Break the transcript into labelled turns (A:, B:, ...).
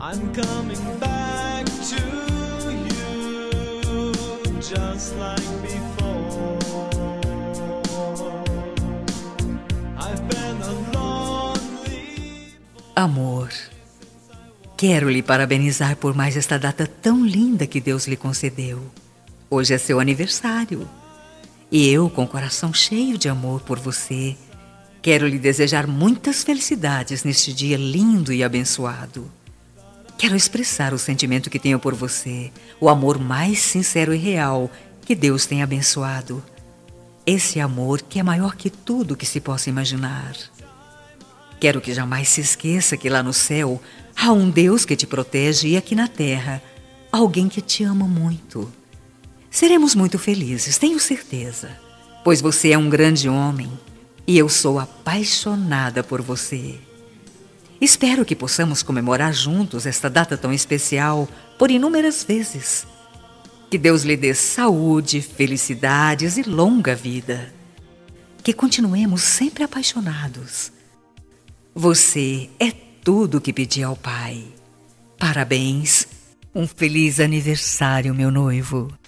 A: I'm coming back to you just like before. I've been a lonely
B: Amor, quero lhe parabenizar por mais esta data tão linda que Deus lhe concedeu. Hoje é seu aniversário. E eu, com o coração cheio de amor por você, quero lhe desejar muitas felicidades neste dia lindo e abençoado. Quero expressar o sentimento que tenho por você, o amor mais sincero e real que Deus tem abençoado. Esse amor que é maior que tudo que se possa imaginar. Quero que jamais se esqueça que lá no céu há um Deus que te protege e aqui na terra, alguém que te ama muito. Seremos muito felizes, tenho certeza, pois você é um grande homem e eu sou apaixonada por você. Espero que possamos comemorar juntos esta data tão especial por inúmeras vezes. Que Deus lhe dê saúde, felicidades e longa vida. Que continuemos sempre apaixonados. Você é tudo o que pedi ao Pai. Parabéns, um feliz aniversário, meu noivo.